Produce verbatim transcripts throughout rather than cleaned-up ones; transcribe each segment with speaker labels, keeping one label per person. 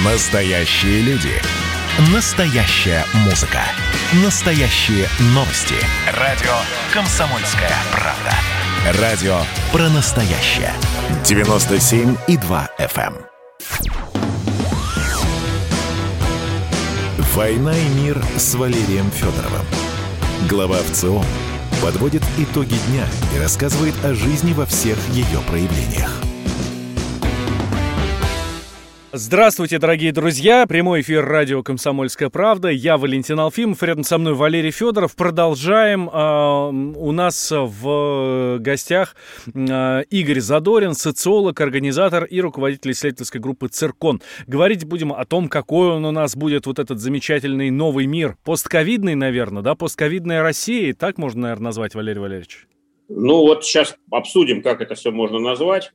Speaker 1: Настоящие люди. Настоящая музыка. Настоящие новости. Радио «Комсомольская правда». Радио про настоящее. девяносто семь и два эф эм. «Война и мир» с Валерием Федоровым. Глава ВЦИОМ подводит итоги дня и рассказывает о жизни во всех ее проявлениях.
Speaker 2: Здравствуйте, дорогие друзья! Прямой эфир радио «Комсомольская правда». Я Валентин Алфимов, рядом со мной Валерий Федоров. Продолжаем. У нас в гостях Игорь Задорин, социолог, организатор и руководитель исследовательской группы «Циркон». Говорить будем о том, какой он у нас будет, вот этот замечательный новый мир. Постковидный, наверное, да? Постковидная Россия. Так можно, наверное, назвать, Валерий Валерьевич?
Speaker 3: Ну вот сейчас обсудим, как это все можно назвать.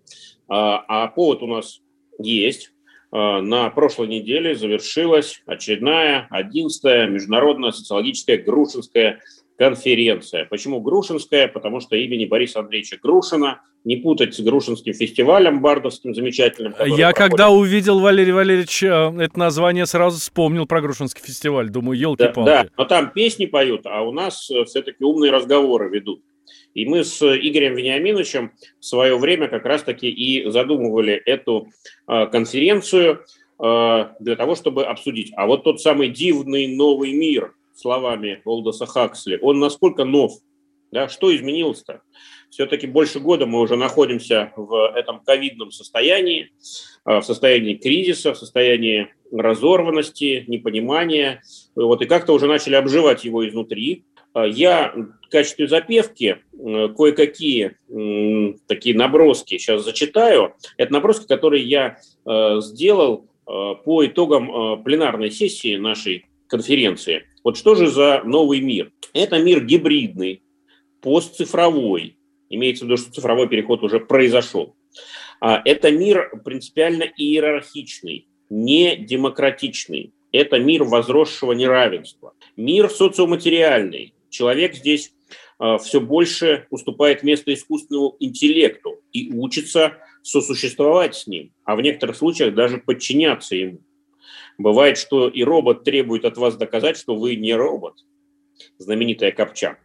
Speaker 3: А повод у нас есть. На прошлой неделе завершилась очередная одиннадцатая международная социологическая Грушинская конференция. Почему Грушинская? Потому что имени Бориса Андреевича Грушина, не путать с Грушинским фестивалем бардовским замечательным.
Speaker 2: Я проходит. Когда увидел, Валерий Валерьевич, это название, сразу вспомнил про Грушинский фестиваль. Думаю, елки-палки.
Speaker 3: Да, да, но там песни поют, а у нас все-таки умные разговоры ведут. И мы с Игорем Вениаминовичем в свое время как раз-таки и задумывали эту э, конференцию э, для того, чтобы обсудить. А вот тот самый дивный новый мир, словами Олдоса Хаксли, он насколько нов? Да? Что изменилось-то? Все-таки больше года мы уже находимся в этом ковидном состоянии, э, в состоянии кризиса, в состоянии разорванности, непонимания. Вот, и как-то уже начали обживать его изнутри. Я в качестве запевки кое-какие м, такие наброски сейчас зачитаю. Это наброски, которые я э, сделал э, по итогам э, пленарной сессии нашей конференции. Вот что же за новый мир? Это мир гибридный, постцифровой. Имеется в виду, что цифровой переход уже произошел. А это мир принципиально иерархичный, не демократичный. Это мир возросшего неравенства. Мир социоматериальный. Человек здесь э, все больше уступает место искусственному интеллекту и учится сосуществовать с ним, а в некоторых случаях даже подчиняться ему. Бывает, что и робот требует от вас доказать, что вы не робот. Знаменитая Капча.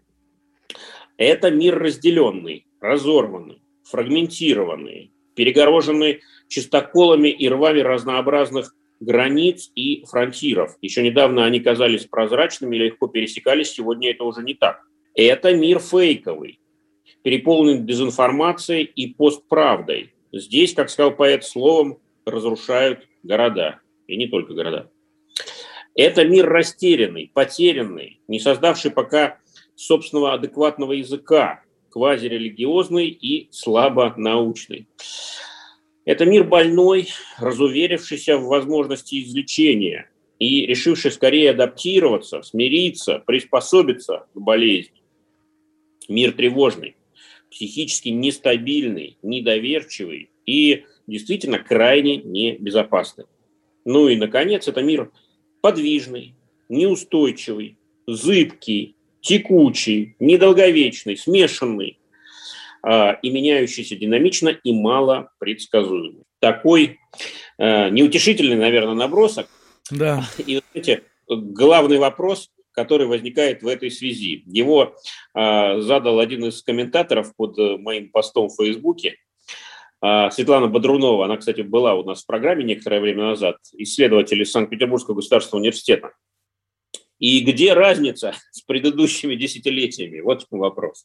Speaker 3: Это мир разделенный, разорванный, фрагментированный, перегороженный чистоколами и рвами разнообразных границ и фронтиров. Еще недавно они казались прозрачными, легко пересекались, сегодня это уже не так. Это мир фейковый, переполнен дезинформацией и постправдой. Здесь, как сказал поэт, словом разрушают города, и не только города. Это мир растерянный, потерянный, не создавший пока собственного адекватного языка, квазирелигиозный и слабо научный. Это мир больной, разуверившийся в возможности излечения и решивший скорее адаптироваться, смириться, приспособиться к болезни. Мир тревожный, психически нестабильный, недоверчивый и действительно крайне небезопасный. Ну и, наконец, это мир подвижный, неустойчивый, зыбкий, текучий, недолговечный, смешанный, и меняющийся динамично и мало предсказуемый. Такой э, неутешительный, наверное, набросок.
Speaker 2: Да.
Speaker 3: И, знаете, главный вопрос, который возникает в этой связи. Его э, задал один из комментаторов под моим постом в Фейсбуке. Э, Светлана Бодрунова, она, кстати, была у нас в программе некоторое время назад, исследователь из Санкт-Петербургского государственного университета. И где разница с предыдущими десятилетиями? Вот вопрос.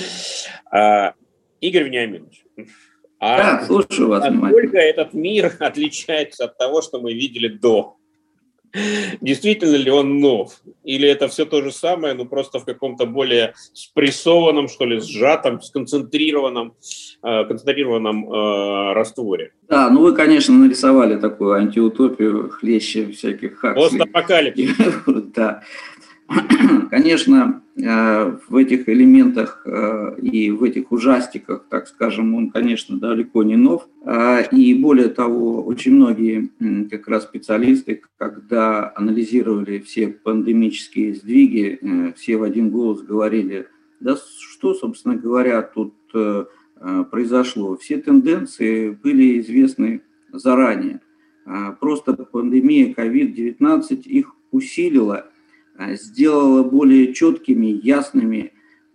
Speaker 3: А, Игорь Вениаминович, а
Speaker 4: да, слушаю вас,
Speaker 3: насколько этот мир отличается от того, что мы видели до? Действительно ли он нов? Или это все то же самое, но просто в каком-то более спрессованном, что ли, сжатом, сконцентрированном, э, концентрированном э, растворе?
Speaker 4: Да, ну вы, конечно, нарисовали такую антиутопию, хлеще всяких Хаксли.
Speaker 3: Постапокалипсис.
Speaker 4: Да. Конечно, в этих элементах и в этих ужастиках, так скажем, он, конечно, далеко не нов. И более того, очень многие как раз специалисты, когда анализировали все пандемические сдвиги, все в один голос говорили, да что, собственно говоря, тут произошло. Все тенденции были известны заранее. Просто пандемия ковид девятнадцать их усилила, сделала более четкими, ясными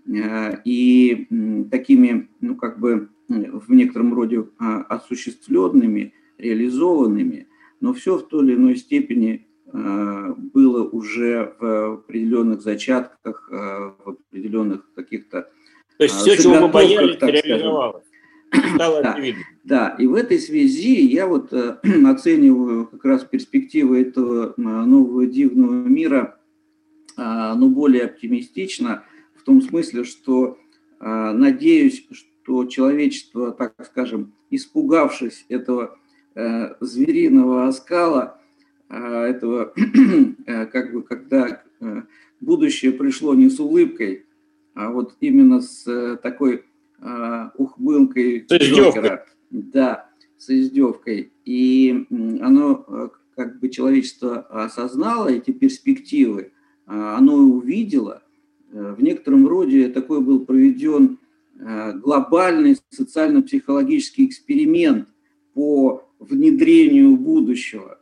Speaker 4: и такими, ну, как бы в некотором роде осуществленными, реализованными, но все в той или иной степени было уже в определенных зачатках, в определенных каких-то...
Speaker 3: То есть все, чего мы боялись, реализовалось. Стало
Speaker 4: да,
Speaker 3: очевидно.
Speaker 4: Да, и в этой связи я вот оцениваю как раз перспективы этого нового дивного мира, ну, более оптимистично, в том смысле, что надеюсь, что человечество, так скажем, испугавшись этого звериного оскала, этого, как бы, когда будущее пришло не с улыбкой, а вот именно с такой ухмылкой Джокера, да, с издевкой. И оно, как бы, человечество осознало эти перспективы, оно увидело. В некотором роде такой был проведен глобальный социально-психологический эксперимент по внедрению будущего,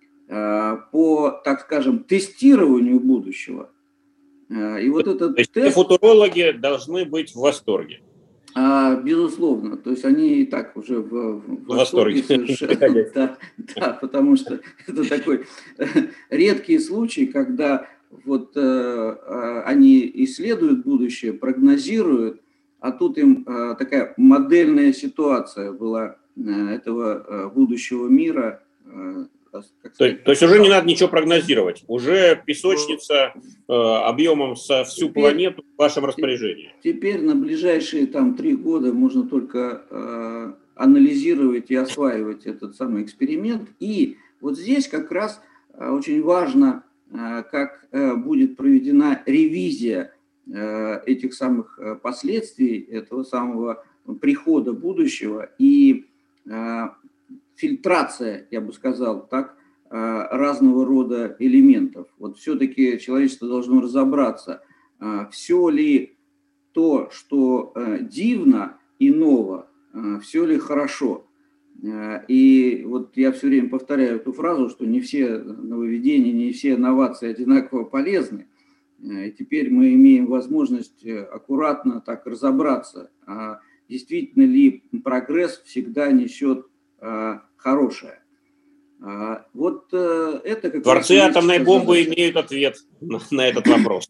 Speaker 4: по, так скажем, тестированию будущего. И вот этот
Speaker 3: То есть
Speaker 4: тест...
Speaker 3: футурологи должны быть в восторге.
Speaker 4: А, безусловно, то есть они и так уже в, в, в восторге совершенно, да, да, потому что это такой редкий случай, когда вот э, они исследуют будущее, прогнозируют, а тут им э, такая модельная ситуация была э, этого э, будущего мира. Э,
Speaker 3: то, то есть уже не надо ничего прогнозировать, уже песочница э, объемом со всю теперь, планету в вашем распоряжении.
Speaker 4: Теперь на ближайшие там три года можно только э, анализировать и осваивать этот самый эксперимент. И вот здесь как раз э, очень важно, э, как э, будет проведена ревизия э, этих самых э, последствий, этого самого прихода будущего и э, фильтрация, я бы сказал так, разного рода элементов. Вот все-таки человечество должно разобраться, все ли то, что дивно и ново, все ли хорошо. И вот я все время повторяю эту фразу, что не все нововведения, не все инновации одинаково полезны. И теперь мы имеем возможность аккуратно так разобраться, действительно ли прогресс всегда несет хорошее. Вот это как
Speaker 3: Творцы атомной бомбы имеют ответ на, на этот вопрос.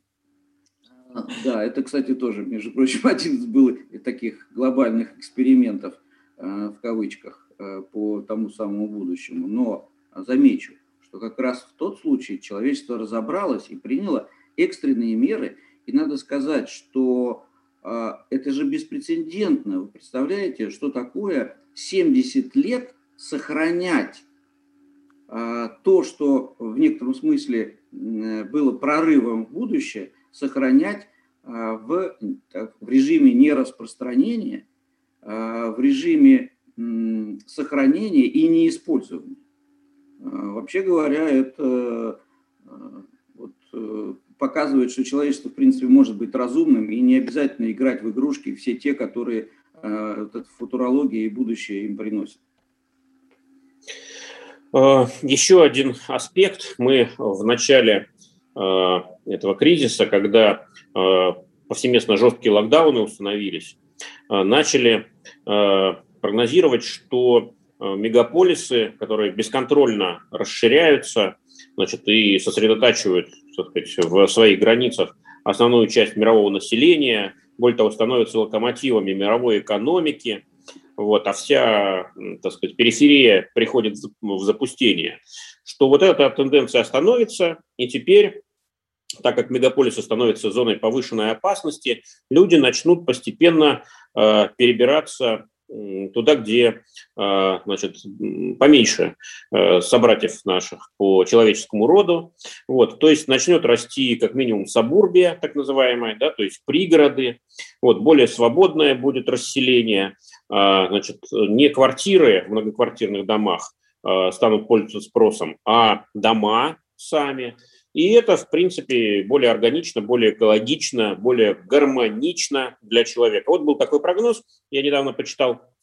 Speaker 4: Да, это, кстати, тоже, между прочим, один из был таких глобальных экспериментов, в кавычках, по тому самому будущему. Но замечу, что как раз в тот случай человечество разобралось и приняло экстренные меры. И надо сказать, что это же беспрецедентно. Вы представляете, что такое семьдесят лет сохранять а, то, что в некотором смысле было прорывом в будущее, сохранять а, в, так, в режиме нераспространения, а, в режиме м, сохранения и неиспользования. А, вообще говоря, это а, вот, показывает, что человечество, в принципе, может быть разумным и не обязательно играть в игрушки все те, которые а, вот, футурология и будущее им приносят.
Speaker 3: Еще один аспект. Мы в начале этого кризиса, когда повсеместно жесткие локдауны установились, начали прогнозировать, что мегаполисы, которые бесконтрольно расширяются, значит, и сосредотачивают, так сказать, в своих границах основную часть мирового населения, более того, становятся локомотивами мировой экономики, вот, а вся, так сказать, периферия приходит в запустение, что вот эта тенденция остановится, и теперь, так как мегаполисы становятся зоной повышенной опасности, люди начнут постепенно э, перебираться э, туда, где, э, значит, поменьше э, собратьев наших по человеческому роду, вот, то есть начнет расти как минимум сабурбия, так называемая, да, то есть пригороды, вот, более свободное будет расселение. Значит, не квартиры в многоквартирных домах станут пользоваться спросом, а дома сами. И это, в принципе, более органично, более экологично, более гармонично для человека. Вот был такой прогноз, я недавно почитал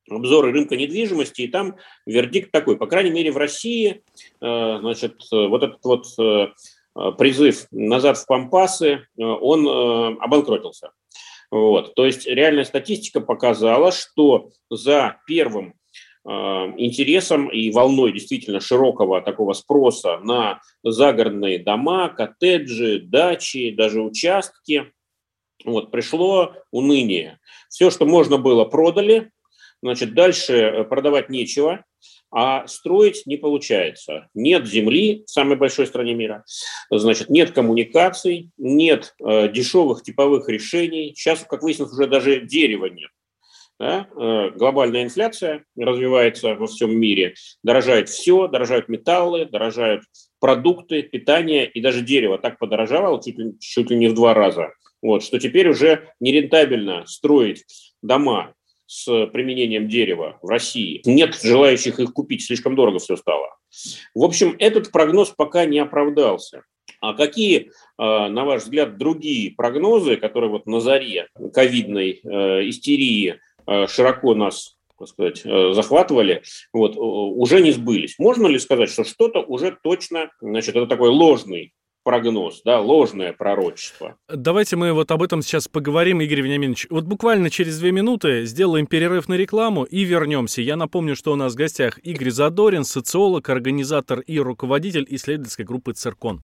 Speaker 3: обзоры рынка недвижимости, и там вердикт такой, по крайней мере в России, значит, вот этот вот призыв назад в пампасы, он обанкротился. Вот. То есть реальная статистика показала, что за первым интересом и волной действительно широкого такого спроса на загородные дома, коттеджи, дачи, даже участки, вот, пришло уныние. Все, что можно было, продали. Значит, дальше продавать нечего, а строить не получается. Нет земли в самой большой стране мира, значит, нет коммуникаций, нет э, дешевых типовых решений. Сейчас, как выяснилось, уже даже дерева нет. Да? Э, глобальная инфляция развивается во всем мире. Дорожает все, дорожают металлы, дорожают продукты, питание, и даже дерево так подорожало чуть ли, чуть ли не в два раза, вот, что теперь уже нерентабельно строить дома с применением дерева в России. Нет желающих их купить, слишком дорого все стало. В общем, этот прогноз пока не оправдался. А какие, на ваш взгляд, другие прогнозы, которые вот на заре ковидной истерии широко нас, так сказать, захватывали, вот, уже не сбылись? Можно ли сказать, что что-то уже точно, значит, это такой ложный прогноз, да, ложное пророчество?
Speaker 2: Давайте мы вот об этом сейчас поговорим, Игорь Вениаминович. Вот буквально через две минуты сделаем перерыв на рекламу и вернемся. Я напомню, что у нас в гостях Игорь Задорин, социолог, организатор и руководитель исследовательской группы «Циркон».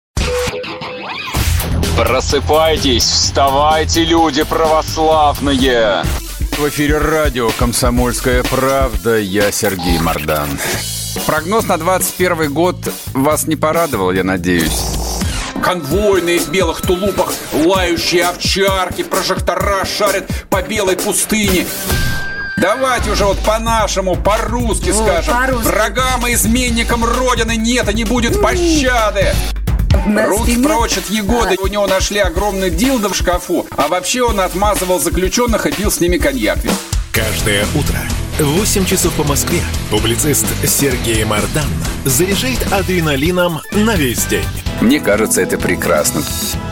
Speaker 5: Просыпайтесь, вставайте, люди православные! В эфире радио «Комсомольская правда». Я Сергей Мордан. Прогноз на двадцать первый год вас не порадовал, я надеюсь. Конвойные в белых тулупах, лающие овчарки, прожектора шарят по белой пустыне. Давайте уже вот по-нашему, по-русски вот, скажем. По-русски. Врагам и изменникам Родины нет и не будет пощады. Руки прочь от Егоды. У него нашли огромный дилдо в шкафу. А вообще он отмазывал заключенных и пил с ними коньяк.
Speaker 1: Каждое утро в восемь часов по Москве публицист Сергей Мордан заряжает адреналином на весь день.
Speaker 5: Мне кажется, это прекрасно.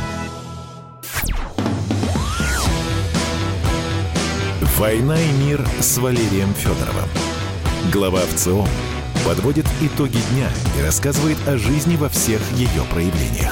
Speaker 1: «Война и мир» с Валерием Федоровым. Глава ВЦИОМ подводит итоги дня и рассказывает о жизни во всех ее проявлениях.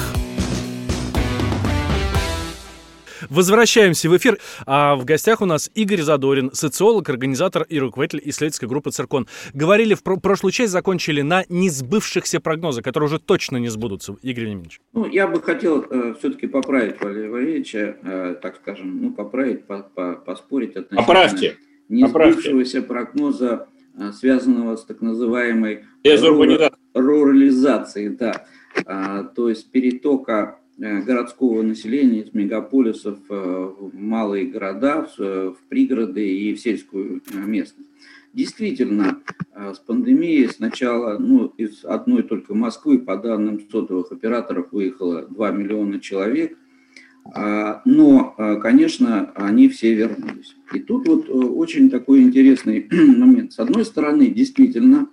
Speaker 2: Возвращаемся в эфир. А в гостях у нас Игорь Задорин, социолог, организатор и руководитель исследовательской группы «Циркон». Говорили, в про- прошлую часть закончили на несбывшихся прогнозах, которые уже точно не сбудутся. Игорь Вениаминович.
Speaker 4: Ну, я бы хотел э, все-таки поправить Валерия Валерьевича, э, так скажем, ну, поправить, по- по- поспорить относительно
Speaker 3: Поправьте.
Speaker 4: несбывшегося прогноза, э, связанного с так называемой
Speaker 3: Дезурбанизацией.
Speaker 4: рурализацией, да, а, то есть перетока городского населения из мегаполисов в малые города, в пригороды и в сельскую местность. Действительно, с пандемией сначала, ну, из одной только Москвы, по данным сотовых операторов, выехало два миллиона человек, но, конечно, они все вернулись. И тут вот очень такой интересный момент. С одной стороны, действительно,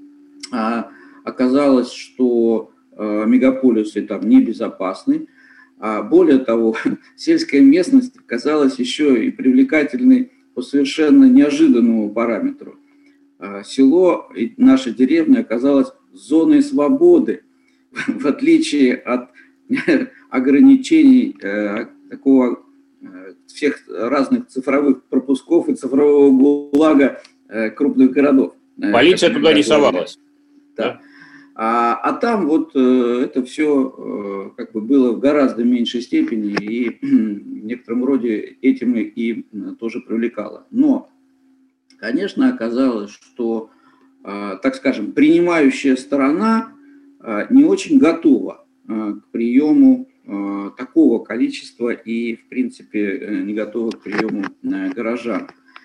Speaker 4: оказалось, что мегаполисы там небезопасны. А более того, сельская местность оказалась еще и привлекательной по совершенно неожиданному параметру. Село, наша деревня оказалась зоной свободы, в отличие от ограничений такого всех разных цифровых пропусков и цифрового гулага крупных городов.
Speaker 3: Полиция туда не совалась.
Speaker 4: Да. А, а там вот э, это все э, как бы было в гораздо меньшей степени и в некотором роде этим и, и тоже привлекало. Но, конечно, оказалось, что, э, так скажем, принимающая сторона э, не очень готова э, к приему э, такого количества и, в принципе, э, не готова к приему э, горожан.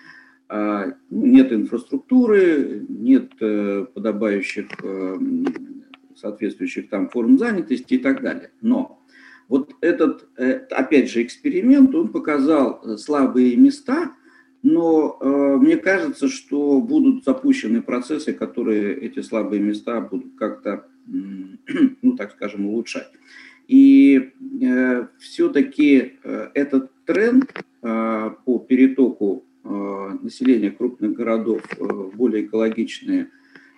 Speaker 4: Нет инфраструктуры, нет подобающих, соответствующих там форм занятости и так далее. Но вот этот, опять же, эксперимент, он показал слабые места, но мне кажется, что будут запущены процессы, которые эти слабые места будут как-то, ну, так скажем, улучшать. И все-таки этот тренд по перетоку население крупных городов в более экологичные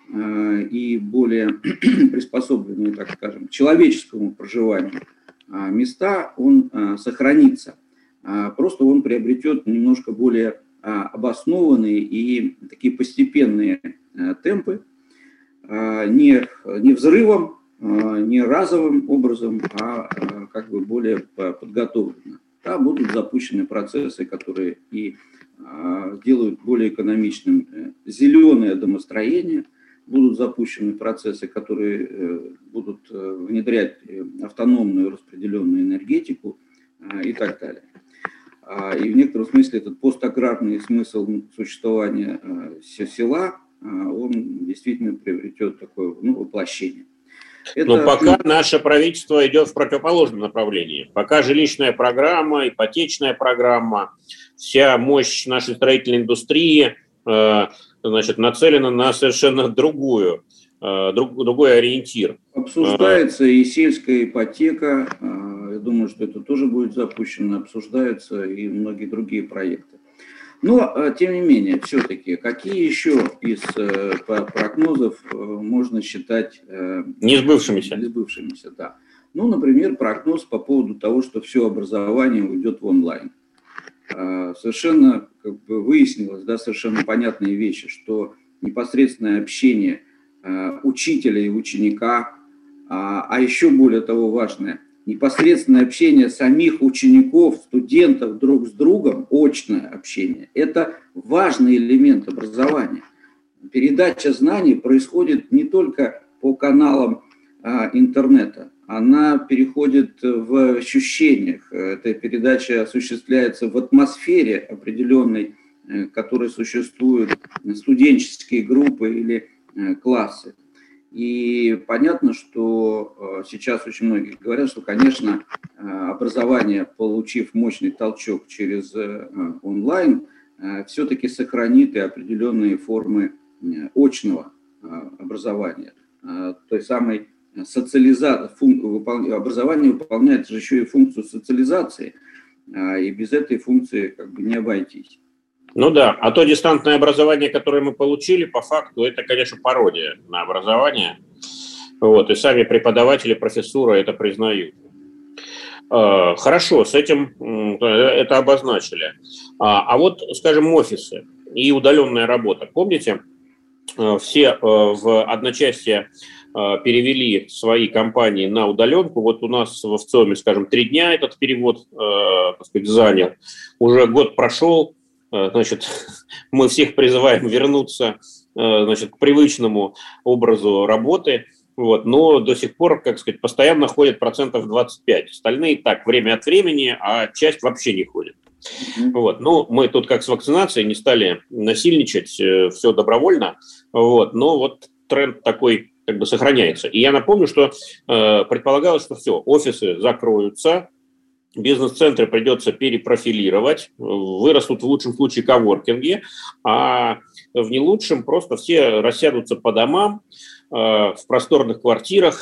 Speaker 4: и более приспособленные, так скажем, к человеческому проживанию места, он сохранится. Просто он приобретет немножко более обоснованные и такие постепенные темпы, не, не взрывом, не разовым образом, а как бы более подготовленно. Да, будут запущены процессы, которые и делают более экономичным зеленое домостроение, будут запущены процессы, которые будут внедрять автономную распределенную энергетику и так далее. И в некотором смысле этот постаграрный смысл существования села, он действительно приобретет такое, ну, воплощение. Это...
Speaker 3: Но пока наше правительство идет в противоположном направлении. Пока жилищная программа, ипотечная программа, вся мощь нашей строительной индустрии э, значит, нацелена на совершенно другую, э, друг, другой ориентир.
Speaker 4: Обсуждается и сельская ипотека, э, я думаю, что это тоже будет запущено, обсуждаются и многие другие проекты. Но, тем не менее, все-таки, какие еще из э, прогнозов э, можно считать э,
Speaker 3: несбывшимися?
Speaker 4: Несбывшимися, да. Ну, например, прогноз по поводу того, что все образование уйдет в онлайн. Э, совершенно как бы выяснилось, да, совершенно понятные вещи, что непосредственное общение э, учителя и ученика, а, а еще более того важное, непосредственное общение самих учеников, студентов друг с другом, очное общение, это важный элемент образования. Передача знаний происходит не только по каналам а, интернета, она переходит в ощущениях. Эта передача осуществляется в атмосфере определенной, которой существуют студенческие группы или классы. И понятно, что сейчас очень многие говорят, что, конечно, образование, получив мощный толчок через онлайн, все-таки сохранит и определенные формы очного образования. Той самой социализации, образование выполняет же еще и функцию социализации, и без этой функции как бы не обойтись.
Speaker 3: Ну да, а то дистантное образование, которое мы получили, по факту, это, конечно, пародия на образование. Вот, и сами преподаватели, профессура это признают. Хорошо, с этим это обозначили. А вот, скажем, офисы и удаленная работа. Помните, все в одночасье перевели свои компании на удаленку. Вот у нас в ВЦИОМе, скажем, три дня этот перевод, так сказать, занял. Уже год прошел. Значит, мы всех призываем вернуться, значит, к привычному образу работы, вот, но до сих пор, как сказать, постоянно ходит процентов двадцать пять. Остальные так, время от времени, а часть вообще не ходит. Вот, ну, мы тут как с вакцинацией не стали насильничать, все добровольно, вот, но вот тренд такой как бы сохраняется. И я напомню, что э, предполагалось, что все, офисы закроются, бизнес-центры придется перепрофилировать, вырастут в лучшем случае коворкинги, а в не лучшем просто все рассядутся по домам, в просторных квартирах,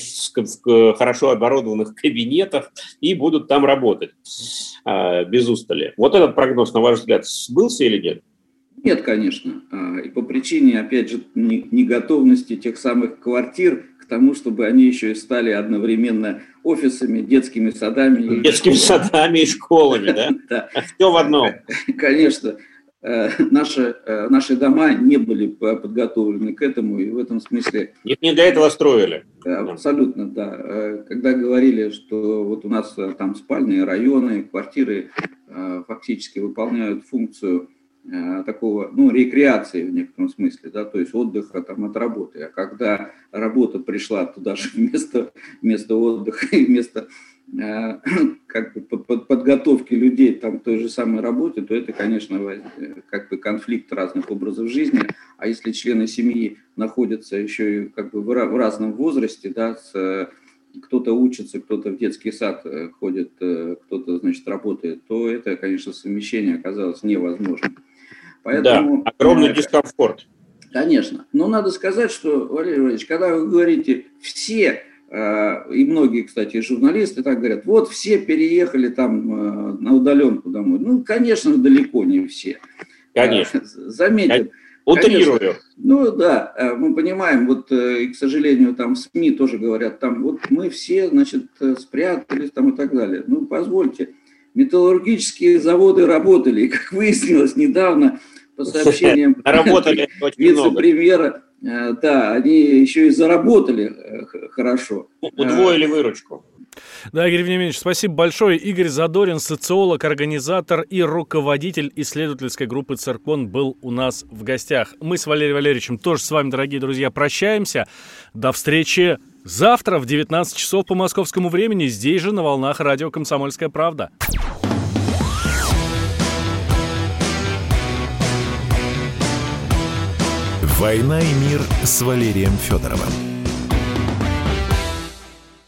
Speaker 3: в хорошо оборудованных кабинетах и будут там работать без устали. Вот этот прогноз, на ваш взгляд, сбылся или нет?
Speaker 4: Нет, конечно. И по причине, опять же, неготовности тех самых квартир к тому, чтобы они еще и стали одновременно офисами, детскими садами.
Speaker 3: Детскими садами и школами, да?
Speaker 4: Да.
Speaker 3: Все в одном.
Speaker 4: Конечно. Наши, наши дома не были подготовлены к этому, и в этом смысле...
Speaker 3: Их не для этого строили.
Speaker 4: Абсолютно, да. Когда говорили, что вот у нас там спальные районы, квартиры фактически выполняют функцию такого, ну, рекреации в некотором смысле, да, то есть отдыха там от работы. А когда работа пришла туда же вместо, вместо отдыха и вместо э, как бы подготовки людей там к той же самой работе, то это, конечно, как бы конфликт разных образов жизни. А если члены семьи находятся еще и как бы в разном возрасте, да, с, кто-то учится, кто-то в детский сад ходит, кто-то, значит, работает, то это, конечно, совмещение оказалось невозможным.
Speaker 3: Поэтому, да, огромный дискомфорт.
Speaker 4: Конечно. Но надо сказать, что, Валерий Валерьевич, когда вы говорите «все», и многие, кстати, журналисты так говорят, вот все переехали там на удаленку домой. Ну, конечно, далеко не все.
Speaker 3: Конечно.
Speaker 4: Заметьте.
Speaker 3: Утрирую.
Speaker 4: Ну да, мы понимаем, вот, и, к сожалению, там СМИ тоже говорят, там, вот мы все, значит, спрятались там и так далее. Ну, позвольте, металлургические заводы работали, и, как выяснилось недавно, по сообщениям вице-премьера, да, они еще и заработали хорошо.
Speaker 3: Удвоили выручку.
Speaker 2: Да, Игорь Вениаминович, спасибо большое. Игорь Задорин, социолог, организатор и руководитель исследовательской группы «Циркон» был у нас в гостях. Мы с Валерием Валерьевичем тоже с вами, дорогие друзья, прощаемся. До встречи завтра в девятнадцать часов по московскому времени, здесь же на волнах радио «Комсомольская правда».
Speaker 1: «Война и мир» с Валерием Федоровым.